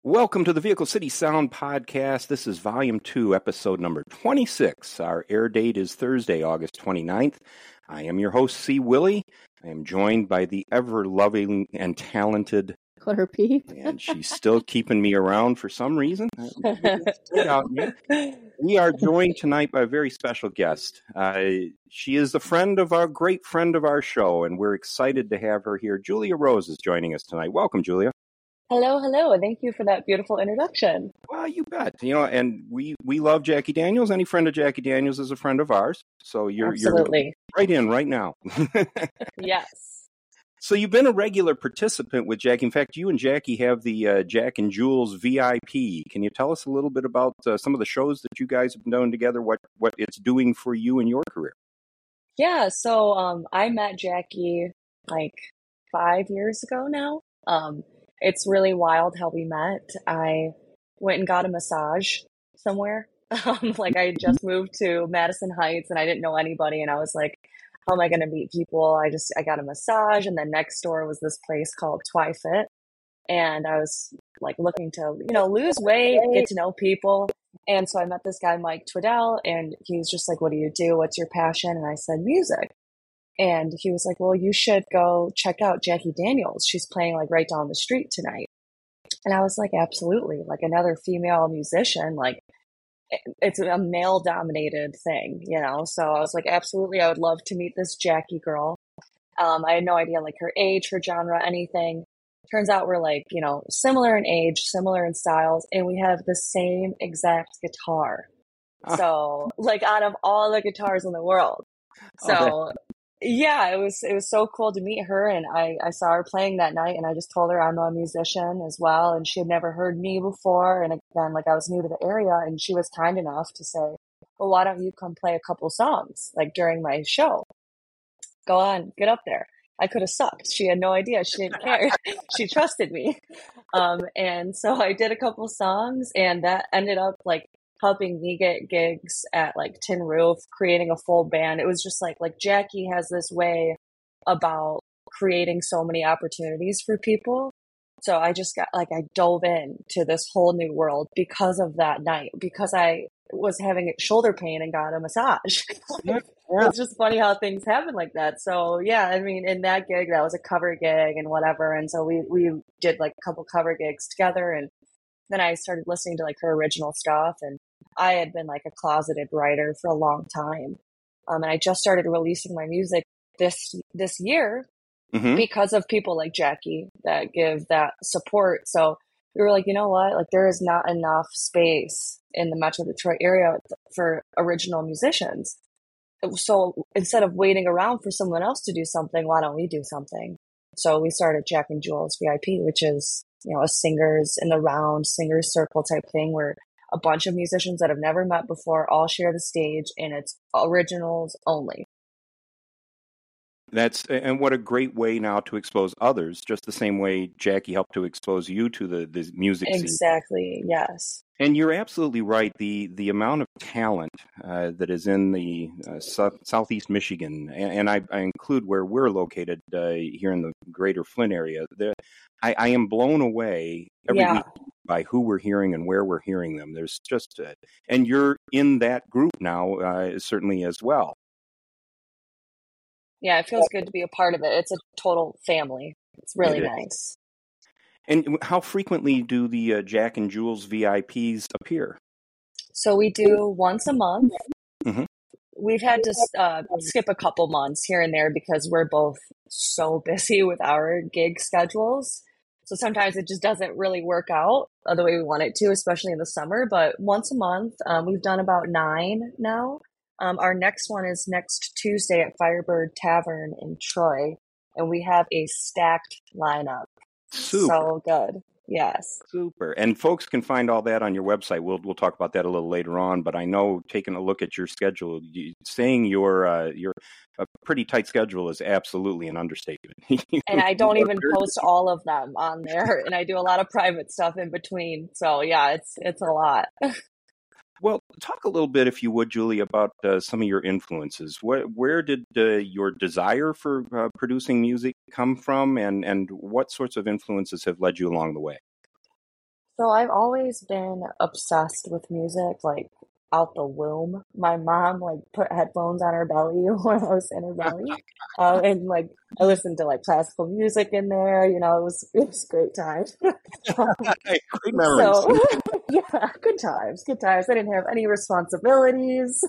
Welcome to the Vehicle City Sound Podcast. This is Volume 2, Episode number 26. Our air date is Thursday, August 29th. I am your host, C. Willie. I am joined by the ever-loving and talented Claire P. And she's still keeping me around for some reason. We are joined tonight by a very special guest. She is a great friend of our show, and we're excited to have her here. Julia Rose is joining us tonight. Welcome, Julia. Hello. Thank you for that beautiful introduction. Well, you bet. And we love Jackie Daniels. Any friend of Jackie Daniels is a friend of ours. So you're right in right now. Yes. So you've been a regular participant with Jackie. In fact, you and Jackie have the Jack and Jules VIP. Can you tell us a little bit about some of the shows that you guys have done together, what it's doing for you in your career? Yeah, so I met Jackie like 5 years ago now. It's really wild how we met. I went and got a massage somewhere. I just moved to Madison Heights and I didn't know anybody. And I was like, how am I going to meet people? I got a massage. And then next door was this place called TwiFit. And I was like looking to, lose weight, get to know people. And so I met this guy, Mike Twiddell, and he was just like, what do you do? What's your passion? And I said, music. And he was like, well, you should go check out Jackie Daniels. She's playing like right down the street tonight. And I was like, absolutely. Like another female musician, like it's a male dominated thing, So I was like, absolutely. I would love to meet this Jackie girl. I had no idea like her age, her genre, anything. Turns out we're like, similar in age, similar in styles, and we have the same exact guitar. So like out of all the guitars in the world. So yeah, it was so cool to meet her, and I saw her playing that night, and I just told her I'm a musician as well, and she had never heard me before, and again, like I was new to the area, and she was kind enough to say, well, why don't you come play a couple songs, like during my show? Go on, get up there. I could have sucked. She had no idea. She didn't care. She trusted me. And so I did a couple songs, and that ended up like helping me get gigs at like Tin Roof, creating a full band. It was just like Jackie has this way about creating so many opportunities for people. So I just got I dove in to this whole new world because of that night, because I was having shoulder pain and got a massage. It's just funny how things happen like that. So yeah, I mean, in that gig, that was a cover gig and whatever. And so we did like a couple cover gigs together, and then I started listening to like her original stuff, and I had been like a closeted writer for a long time. And I just started releasing my music this year because of people like Jackie that give that support. So we were like, you know what? Like there is not enough space in the Metro Detroit area for original musicians. So instead of waiting around for someone else to do something, why don't we do something? So we started Jack and Jules VIP, which is, a singers in the round, singers circle type thing where a bunch of musicians that have never met before all share the stage, and it's originals only. And what a great way now to expose others, just the same way Jackie helped to expose you to the music scene. Exactly, yes. And you're absolutely right. The amount of talent that is in the southeast Michigan, and I include where we're located here in the greater Flint area, I am blown away every week by who we're hearing and where we're hearing them. There's just, and you're in that group now, certainly as well. Yeah, it feels good to be a part of it. It's a total family. It's really nice. And how frequently do the Jack and Jules VIPs appear? So we do once a month. Mm-hmm. We've had to skip a couple months here and there because we're both so busy with our gig schedules. So sometimes it just doesn't really work out the way we want it to, especially in the summer. But once a month, we've done about 9 now. Our next one is next Tuesday at Firebird Tavern in Troy, and we have a stacked lineup. Super. So good. Yes. Super. And folks can find all that on your website. We'll talk about that a little later on, but I know taking a look at your schedule, saying your a pretty tight schedule is absolutely an understatement. And I don't even post all of them on there, and I do a lot of private stuff in between. So yeah, it's a lot. Well, talk a little bit, if you would, Julie, about some of your influences. Where did your desire for producing music come from, and what sorts of influences have led you along the way? So I've always been obsessed with music, like out the womb. My mom like put headphones on her belly when I was in her belly, and like I listened to like classical music in there. It was a great time. Great memories. So yeah, good times, good times. I didn't have any responsibilities,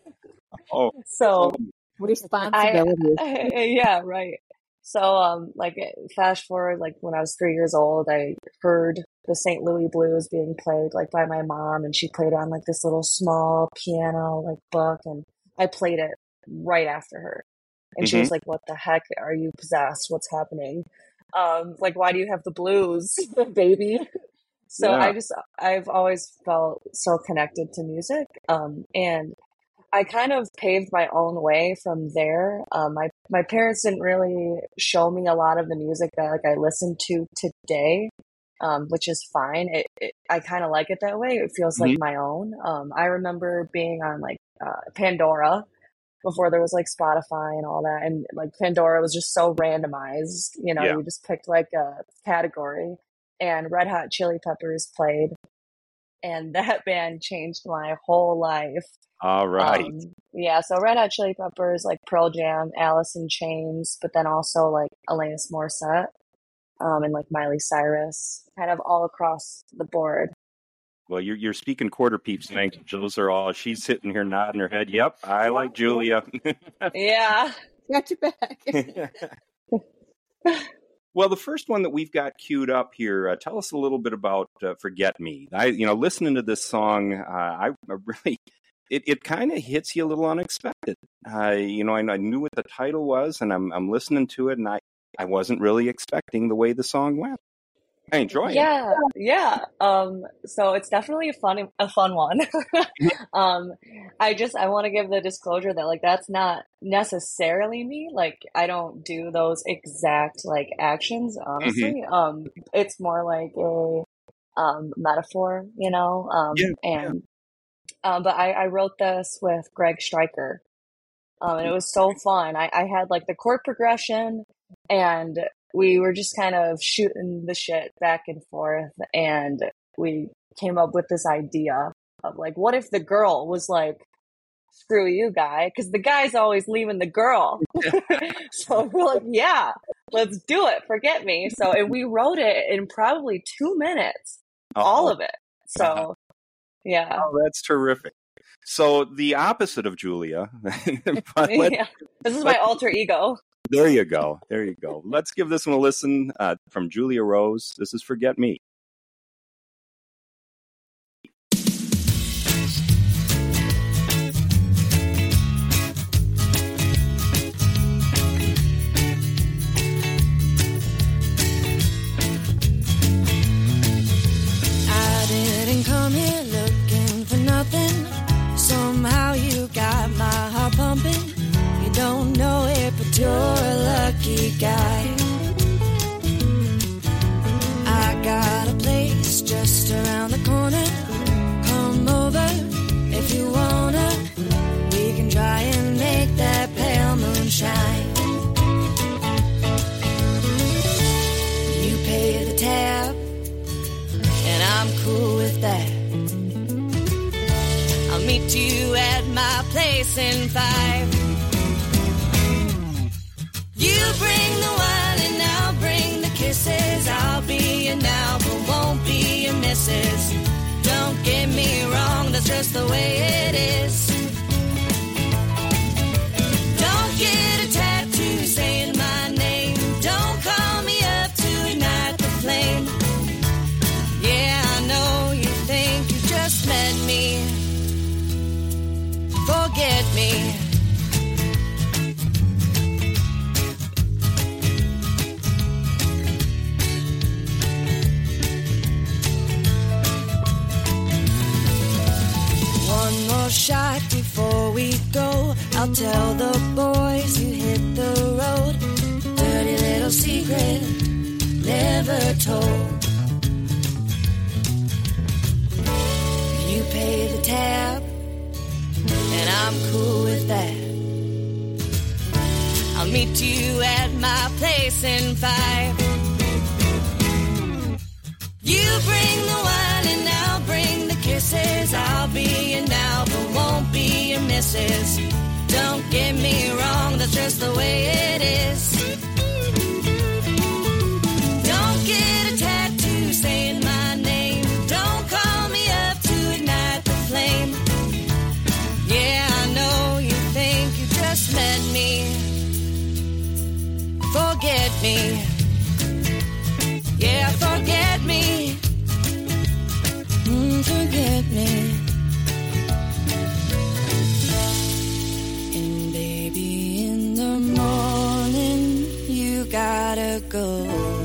Oh, so Responsibilities. yeah, right. So, like, flash forward, like, when I was 3 years old, I heard the St. Louis Blues being played, like, by my mom, and she played on, like, this little small piano, like, book, and I played it right after her. And she hmm was like, "What the heck? Are you possessed? What's happening? Like, why do you have the blues, baby?" So yeah. I've always felt so connected to music. And I kind of paved my own way from there. My parents didn't really show me a lot of the music that like I listen to today, which is fine. I kind of like it that way. It feels like hmm my own. I remember being on like Pandora before there was like Spotify and all that, and like Pandora was just so randomized. Yeah. You just picked like a category, and Red Hot Chili Peppers played, and that band changed my whole life. All right. Yeah, so Red Hot Chili Peppers, like Pearl Jam, Alice in Chains, but then also like Alanis Morissette, and like Miley Cyrus, kind of all across the board. Well, you're speaking quarter peeps tonight. Those are all. She's sitting here nodding her head. Yep, I like Julia. Yeah. Got your back. Well, the first one that we've got queued up here, tell us a little bit about "Forget Me." Listening to this song, I really, it kind of hits you a little unexpected. I knew what the title was, and I'm listening to it, and I wasn't really expecting the way the song went. I enjoy it. Yeah. So it's definitely a fun one. I want to give the disclosure that like that's not necessarily me. Like I don't do those exact like actions, honestly. It's more like a metaphor, Yeah. but I wrote this with Greg Stryker. And it was so fun. I had like the chord progression, and we were just kind of shooting the shit back and forth, and we came up with this idea of like, what if the girl was like, "Screw you, guy," because the guy's always leaving the girl. So we're like, yeah, let's do it. Forget Me. So, and we wrote it in probably 2 minutes, all of it. So, yeah. Oh, that's terrific. So the opposite of Julia. Yeah. This is my alter ego. There you go. Let's give this one a listen from Julia Rose. This is "Forget Me." I didn't come here looking for nothing. Somehow you got my heart pumping. You don't know it, but you're a lucky guy. I got a place just around the corner. Come over if you wanna. We can try and make that pale moon shine. You pay the tab, and I'm cool with that. I'll meet you at my place in 5. You bring the wine and I'll bring the kisses. I'll be your now but won't be your missus. Don't get me wrong, that's just the way it is. Don't get a tattoo saying my name. Don't call me up to ignite the flame. Yeah, I know you think you just met me. Forget me. One more shot before we go. I'll tell the boys you hit the road. Dirty little secret never told. You pay the tab, and I'm cool with that. I'll meet you at my place in 5. You bring the wine misses. Don't get me wrong, that's just the way it is. Don't get a tattoo saying my name. Don't call me up to ignite the flame. Yeah, I know you think you just met me. Forget me. Yeah, forget me. Forget me. And baby, in the morning you gotta go.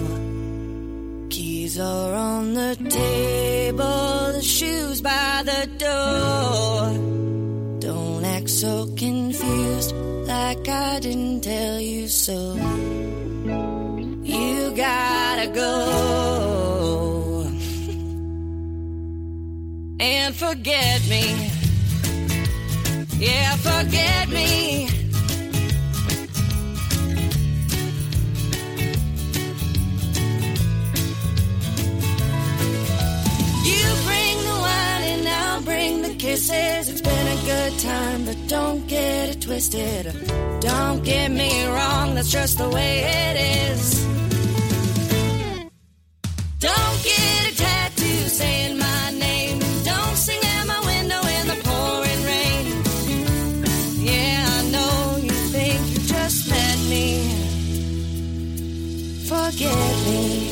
Keys are on the table, the shoes by the door. Don't act so confused, like I didn't tell you so. You gotta go and forget me. Yeah, forget me. You bring the wine and I'll bring the kisses. It's been a good time, but don't get it twisted. Don't get me wrong, that's just the way it is. Don't get a tattoo saying my name. Don't sing at my window in the pouring rain. Yeah, I know you think you just met me. Forget me.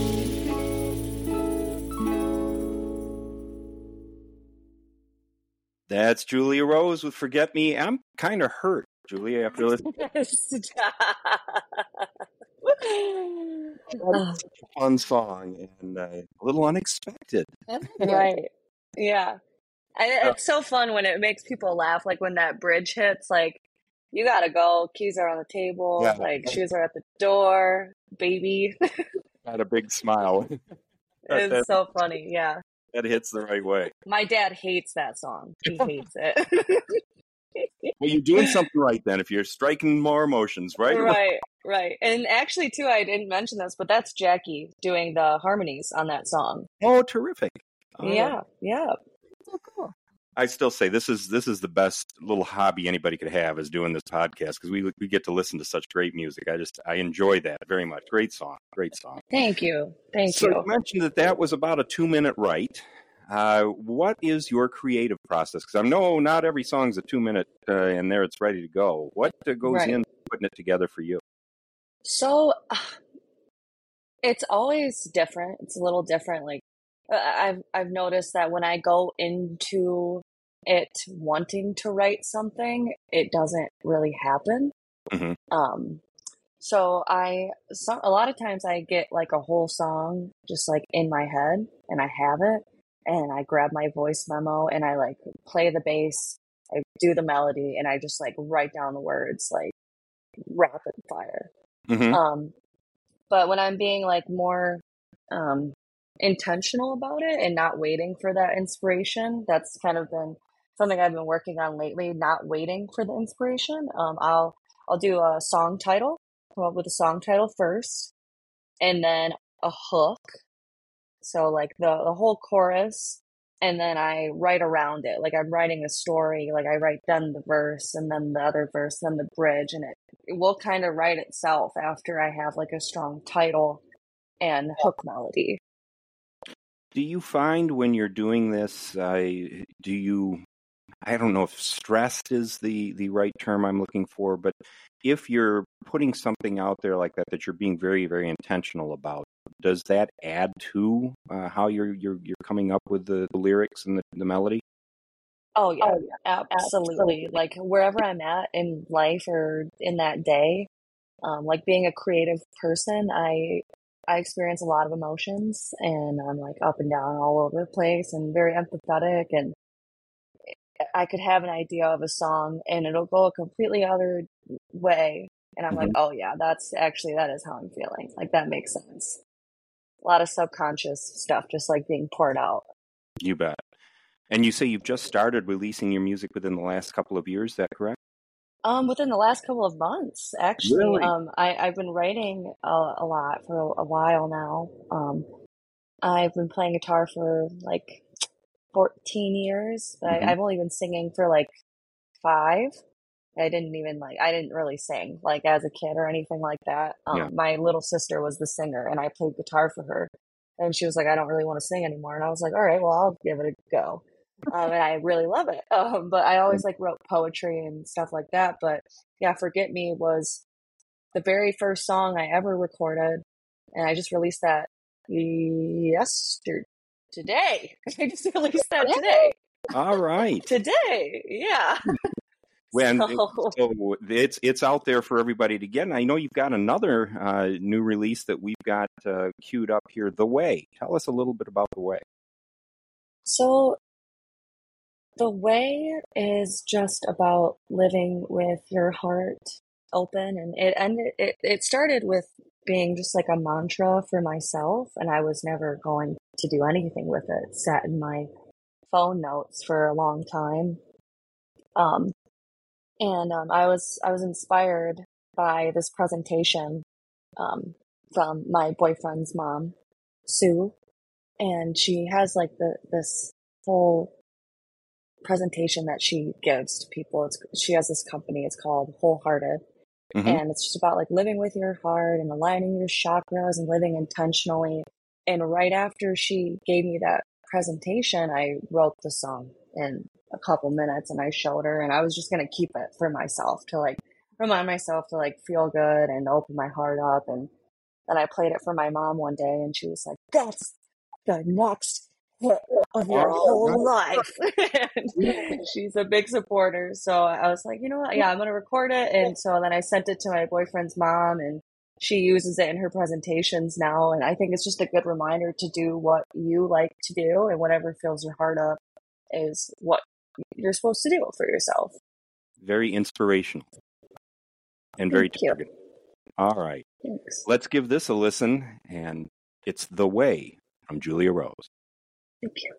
That's Julia Rose with Forget Me. I'm kind of hurt, Julia, after listening. That's such a fun song and a little unexpected. Right. Yeah. It's so fun when it makes people laugh, like when that bridge hits, like, you gotta go, keys are on the table, Yeah. like, shoes are at the door, baby. Had a big smile. It's so funny, yeah. That hits the right way. My dad hates that song. He hates it. Well, you're doing something right then if you're striking more emotions, right? Right. And actually, too, I didn't mention this, but that's Jackie doing the harmonies on that song. Oh, terrific. Yeah. Oh, cool. I still say this is the best little hobby anybody could have is doing this podcast because we get to listen to such great music. I enjoy that very much. Great song. Thank you. So you mentioned that was about a 2-minute write. What is your creative process? Because I know not every song's a 2-minute and there it's ready to go. What goes in putting it together for you? So it's always different. It's a little different. Like I've noticed that when I go into it wanting to write something, it doesn't really happen. Mm-hmm. So a lot of times I get like a whole song just like in my head and I have it and I grab my voice memo and I like play the bass, I do the melody and I just like write down the words like rapid fire. Mm-hmm. But when I'm being like more intentional about it and not waiting for that inspiration, that's kind of been something I've been working on lately, not waiting for the inspiration. I'll do a song title, come up with a song title first, and then a hook. So like the whole chorus, and then I write around it. Like I'm writing a story, like I write then the verse and then the other verse, then the bridge, and it will kind of write itself after I have like a strong title and hook melody. Do you find when you're doing this, I don't know if stressed is the right term I'm looking for, but if you're putting something out there like that you're being very, very intentional about, does that add to how you're coming up with the lyrics and the melody? Oh yeah, absolutely. Like wherever I'm at in life or in that day, like being a creative person, I experience a lot of emotions and I'm like up and down all over the place and very empathetic, and I could have an idea of a song and it'll go a completely other way. And I'm like, oh yeah, that is how I'm feeling. Like that makes sense. A lot of subconscious stuff just like being poured out. You bet. And you say you've just started releasing your music within the last couple of years, is that correct? Within the last couple of months, actually. Really? I've been writing a lot for a while now. I've been playing guitar for like 14 years. But I've only been singing for like 5. I didn't really sing like as a kid or anything like that. My little sister was the singer and I played guitar for her. And she was like, I don't really want to sing anymore. And I was like, all right, well, I'll give it a go. And I really love it. But I always like wrote poetry and stuff like that. But yeah, Forget Me was the very first song I ever recorded. And I just released that today. I just released that today. All right. Today. Yeah. So it's out there for everybody to get. And I know you've got another new release that we've got queued up here, The Way. Tell us a little bit about The Way. So The Way is just about living with your heart open, and it started with being just like a mantra for myself, and I was never going to do anything with it. It sat in my phone notes for a long time. I was inspired by this presentation from my boyfriend's mom, Sue, and she has like this whole presentation that she gives to people. She has this company. It's called Wholehearted, and it's just about like living with your heart and aligning your chakras and living intentionally. And right after she gave me that presentation, I wrote the song in a couple minutes and I showed her, and I was just going to keep it for myself to like remind myself to like feel good and open my heart up. And then I played it for my mom one day and she was like, that's the next hit of your whole life. She's a big supporter. So I was like, you know what? Yeah, I'm going to record it. And so then I sent it to my boyfriend's mom and she uses it in her presentations now. And I think it's just a good reminder to do what you like to do, and whatever fills your heart up is what you're supposed to do for yourself. Very inspirational and very targeted. All right. Thanks. Let's give this a listen. And it's The Way from Julia Rose. Thank you.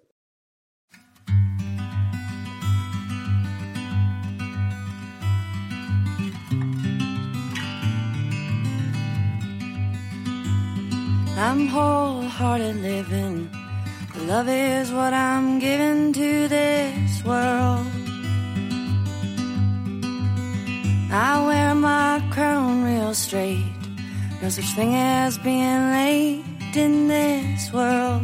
I'm wholehearted living. Love is what I'm giving to this world. I wear my crown real straight. No such thing as being late in this world.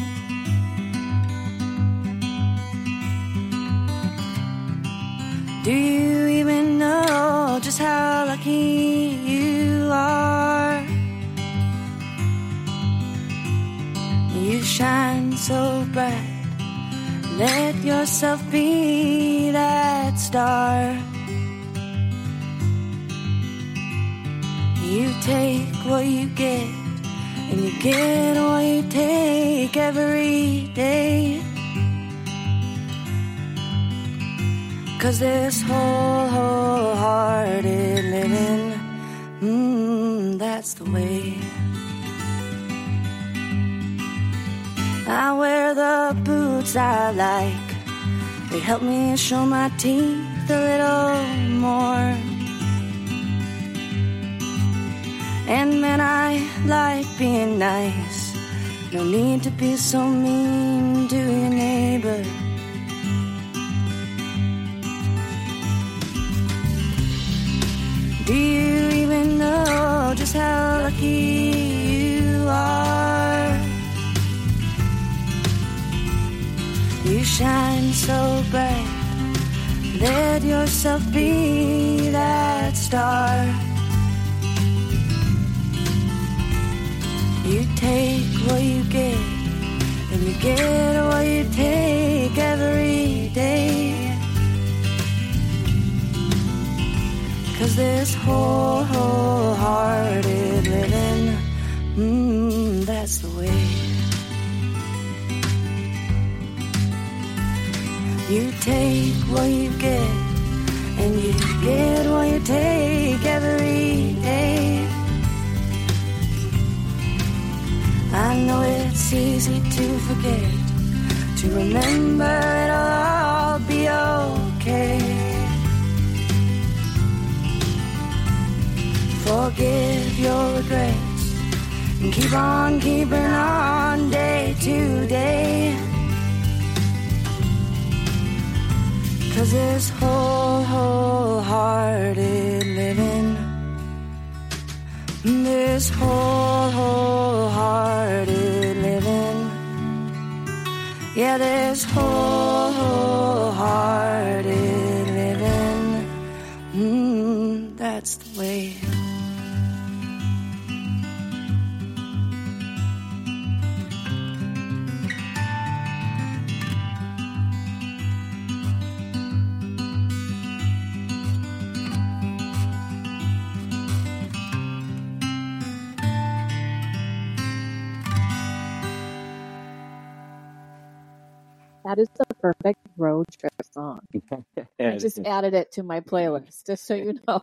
Do you even know just how lucky you are? You shine so bright. Let yourself be that star. You take what you get, and you get what you take every day. 'Cause this wholehearted living, that's the way. I wear the boots I like. They help me show my teeth a little more. And man, I like being nice. No need to be so mean to your neighbor. Do you even know just how lucky you are? You shine so bright. Let yourself be that star. You take what you get, and you get what you take every day. 'Cause this wholehearted living, that's the way. You take what you get, and you get what you take every day. I know it's easy to forget, to remember it'll all be okay. Forgive your regrets and keep on keeping on day to day. 'Cause this whole wholehearted living. This wholehearted living. Yeah, this wholehearted living. That's the way. That is the perfect road trip song. I just added it to my playlist, just so you know.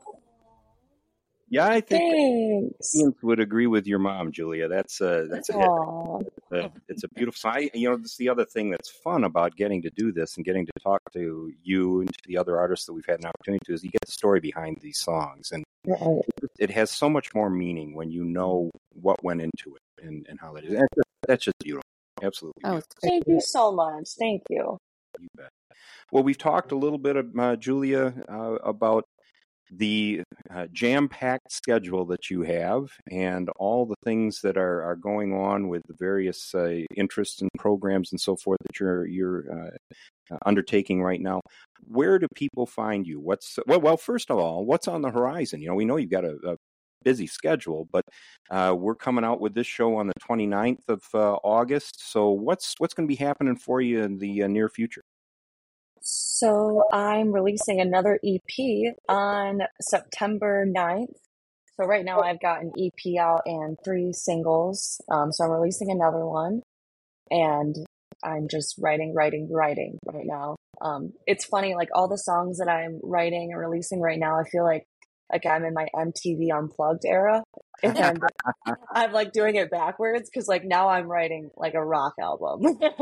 Yeah, I think Thanks. Ian would agree with your mom, Julia. That's a hit. Aw. It's a beautiful song. This is the other thing that's fun about getting to do this and getting to talk to you and to the other artists that we've had an opportunity to is you get the story behind these songs, and Right. it has so much more meaning when you know what went into it and how that is. That's just beautiful. Absolutely. Oh, Beautiful. it's great. Thank you so much. Thank you. You bet. Well, we've talked a little bit, Julia, about the jam-packed schedule that you have and all the things that are going on with the various interests and programs and so forth that you're undertaking right now. Where do people find you? Well, first of all, what's on the horizon? We know you've got a busy schedule, but we're coming out with this show on the 29th of August. So what's going to be happening for you in the near future? So I'm releasing another EP on September 9th. So right now I've got an EP out and 3 singles. So I'm releasing another one, and I'm just writing right now. It's funny, like all the songs that I'm writing and releasing right now, I feel like I'm in my MTV Unplugged era, and I'm like doing it backwards because like now I'm writing like a rock album.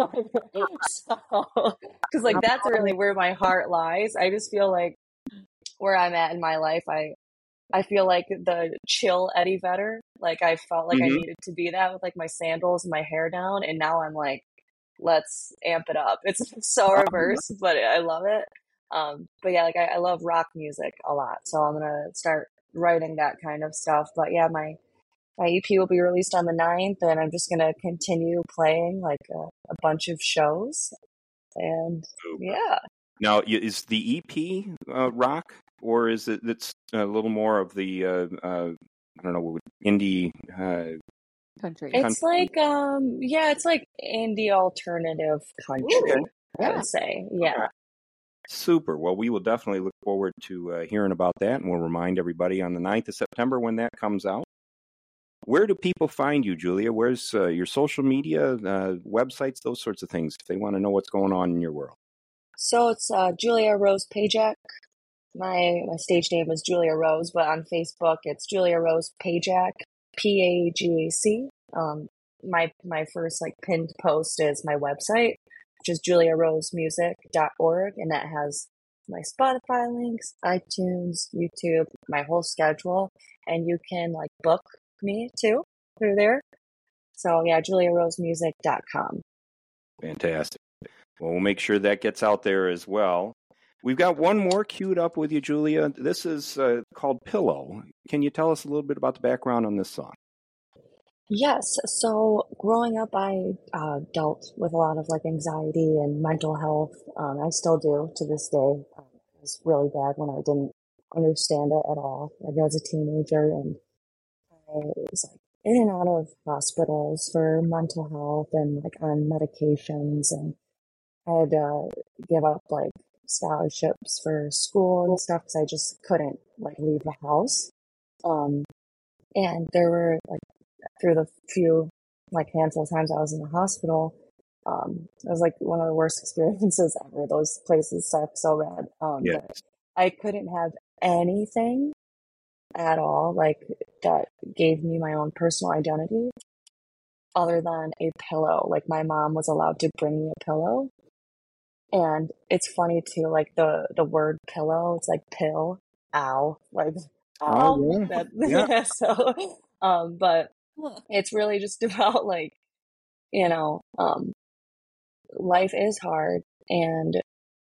So, because like that's really where my heart lies. I just feel like where I'm at in my life, I feel like the chill Eddie Vedder. Like I felt like I needed to be that with like my sandals and my hair down, and now I'm like, let's amp it up. It's so reverse, but I love it. But yeah, like I love rock music a lot, so I'm gonna start writing that kind of stuff. But yeah, my EP will be released on the 9th, and I'm just gonna continue playing like a bunch of shows, and yeah. Now, is the EP rock, or is it's a little more of the I don't know, indie Country. It's like it's like indie alternative country. Okay. I would say, yeah. Right. Super. Well, we will definitely look forward to hearing about that, and we'll remind everybody on the 9th of September when that comes out. Where do people find you, Julia? Where's your social media, websites, those sorts of things, if they want to know what's going on in your world? So it's Julia Rose Pajak. My stage name is Julia Rose, but on Facebook it's Julia Rose Pajak, PAGAC. My first like pinned post is my website, which is juliarosemusic.org, and that has my Spotify links, iTunes, YouTube, my whole schedule, and you can like book me too through there. So yeah, juliarosemusic.com. Fantastic. Well, we'll make sure that gets out there as well. We've got one more queued up with you, Julia. This is called Pillow. Can you tell us a little bit about the background on this song? Yes. So growing up, I dealt with a lot of like anxiety and mental health. I still do to this day. It was really bad when I didn't understand it at all. Like I was a teenager, and I was like in and out of hospitals for mental health and like on medications, and I had to give up like scholarships for school and stuff because I just couldn't like leave the house. And there were like through the few like handful of times I was in the hospital, it was like one of the worst experiences ever. Those places suck so bad. But I couldn't have anything at all like that gave me my own personal identity other than a pillow. Like my mom was allowed to bring me a pillow. And it's funny too, like the word pillow, it's like pill, ow, like ow. Yeah. So, but it's really just about like, life is hard, and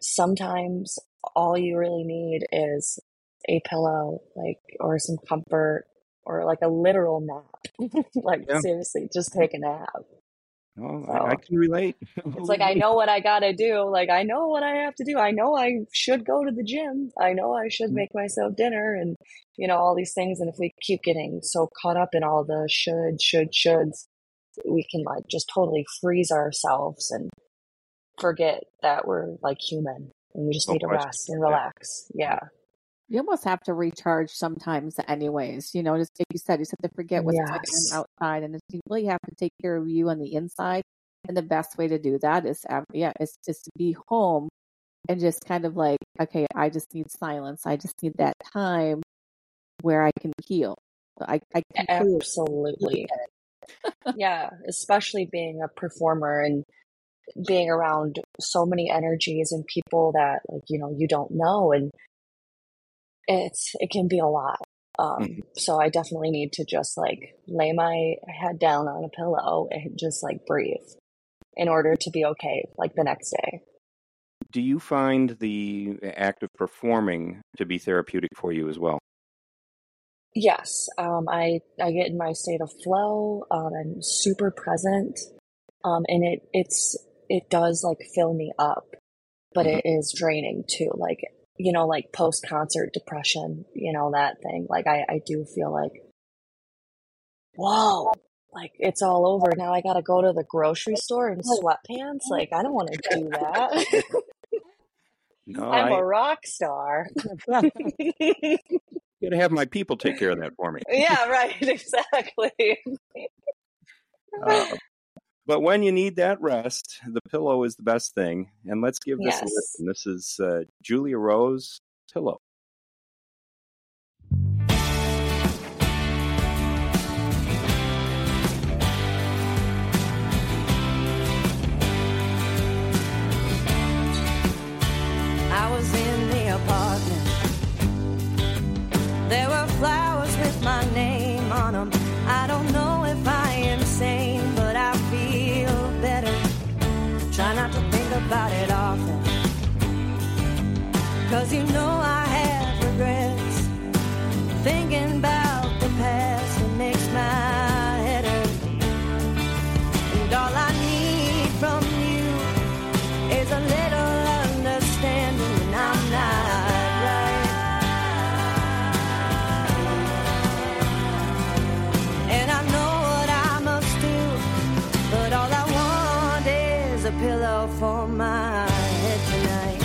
sometimes all you really need is a pillow, like, or some comfort, or like a literal nap. Like, Yeah. seriously, just take a nap. Oh, So I can relate. it's like, I know what I gotta do. Like, I know what I have to do. I know I should go to the gym. I know I should make myself dinner and, you know, all these things. And if we keep getting so caught up in all the shoulds, we can like just totally freeze ourselves and forget that we're like human and we just need to rest and relax. Yeah. You almost have to recharge sometimes anyways, you know, just like you said, you just have to forget what's going on outside, and you really have to take care of you on the inside. And the best way to do that is just to be home and just kind of like, okay, I just need silence. I just need that time where I can heal. I Absolutely. Yeah, especially being a performer and being around so many energies and people that, like, you know, you don't know, and it can be a lot. So I definitely need to just like lay my head down on a pillow and just like breathe in order to be okay like the next day. Do you find the act of performing to be therapeutic for you as well? Yes. I get in my state of flow. I'm super present. And it does like fill me up, but it is draining too. Like, you know, like post-concert depression, you know, that thing. Like, I do feel like, whoa, like it's all over. Now I got to go to the grocery store in sweatpants. Like, I don't want to do that. No, I'm a rock star. Got to have my people take care of that for me. Yeah, right. Exactly. But when you need that rest, the pillow is the best thing. And let's give this a listen. This is Julia Rose, Pillow. I was in the apartment. There were flowers with my name on them. I don't know if I am sane, but I feel better. Try not to think about it often, 'cause you know I have regrets. Thinking about the past, it makes my head hurt. And all I need from you is a little understanding when I'm not right. And I know what I must do, but all I want is a pillow for my head tonight.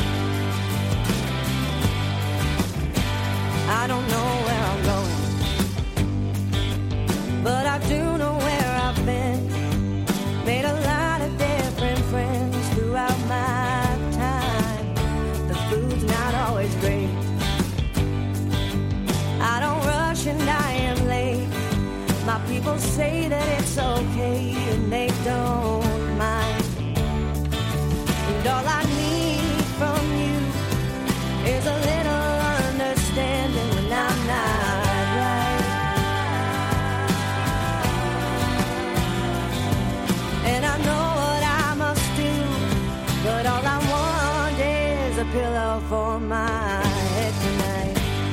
I don't know where I'm going, but I do know where I've been. Made a lot of different friends throughout my time. The food's not always great. I don't rush and I am late. My people say that it's okay and they don't mind. And all I need from you is a little understanding when I'm not right. And I know what I must do, but all I want is a pillow for my head tonight.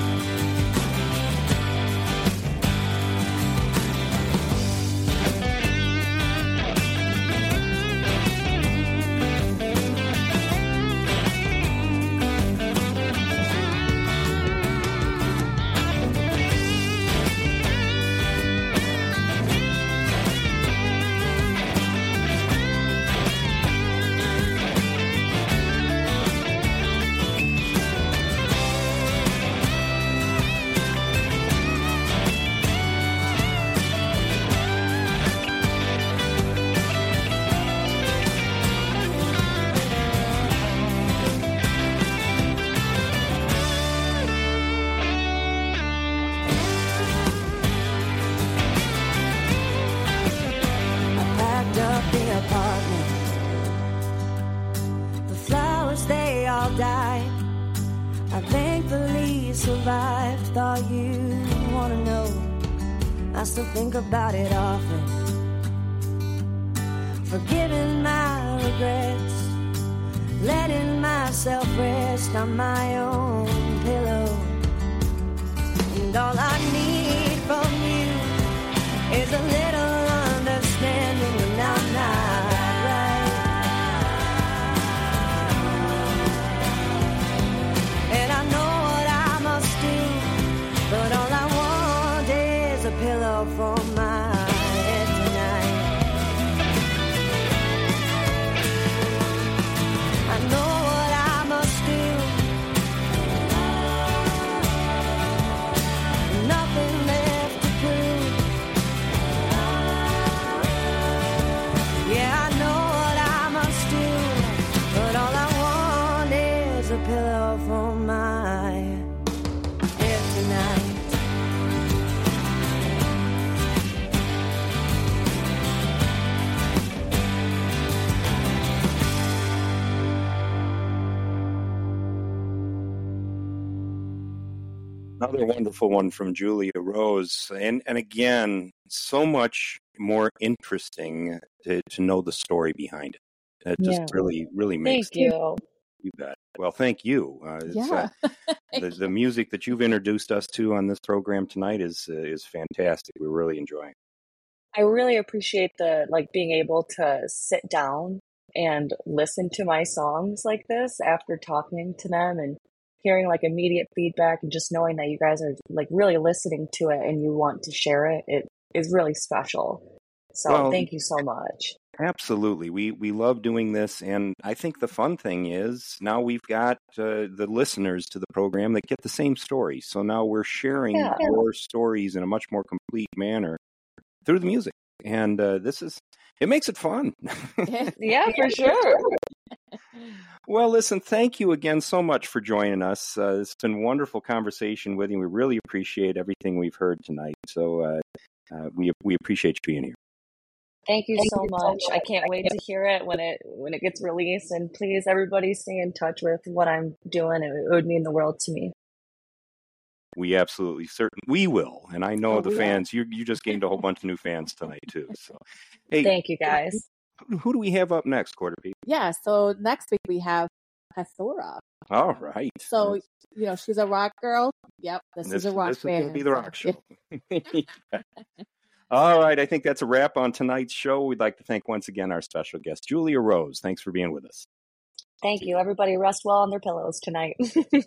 Died. I thankfully survived. Thought you'd wanna know. I still think about it often. Forgiving my regrets, letting my myself rest on my own pillow. And all I need from you is a little understanding when I'm not right. And I know what I must do, but all I want is a pillow for my head tonight. I know what I must do. Nothing left to prove. Yeah, I know what I must do, but all I want is a pillow for my head tonight. Another wonderful one from Julia Rose. And again, so much more interesting to know the story behind it. It just really makes Thank you. You bet. Well, thank you. Yeah. The music that you've introduced us to on this program tonight is fantastic. We're really enjoying it. I really appreciate the being able to sit down and listen to my songs like this after talking to them and hearing immediate feedback and just knowing that you guys are really listening to it and you want to share it. It is really special. So thank you so much. Absolutely. We love doing this. And I think the fun thing is now we've got the listeners to the program that get the same story. So now we're sharing your stories in a much more complete manner through the music. And it makes it fun. Yeah, for sure. Well, listen, thank you again so much for joining us. It's been a wonderful conversation with you. We really appreciate everything we've heard tonight. So we appreciate you being here. Thank you so much. I can't wait to hear it when it gets released. And please, everybody, stay in touch with what I'm doing. It would mean the world to me. We absolutely we will. And I know the fans, you just gained a whole bunch of new fans tonight too. So hey, thank you guys. Who do we have up next, Quarter Pete? Yeah, so next week we have Hathora. All right. So, she's a rock girl. Yep, this is a rock band. This is going to be the rock show. All right, I think that's a wrap on tonight's show. We'd like to thank once again our special guest, Julia Rose. Thanks for being with us. Thank you. Everybody rest well on their pillows tonight.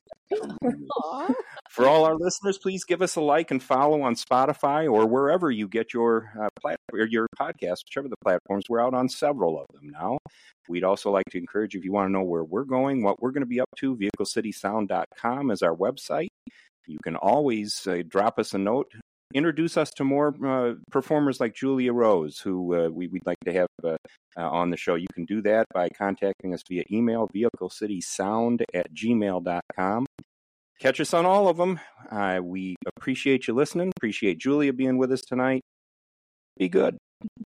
For all our listeners, please give us a like and follow on Spotify or wherever you get your podcast, whichever the platforms. We're out on several of them now. We'd also like to encourage you, if you want to know where we're going, what we're going to be up to, vehiclecitysound.com is our website. You can always drop us a note. Introduce us to more performers like Julia Rose, who we'd like to have on the show. You can do that by contacting us via email, vehiclecitysound@gmail.com. Catch us on all of them. We appreciate you listening. Appreciate Julia being with us tonight. Be good.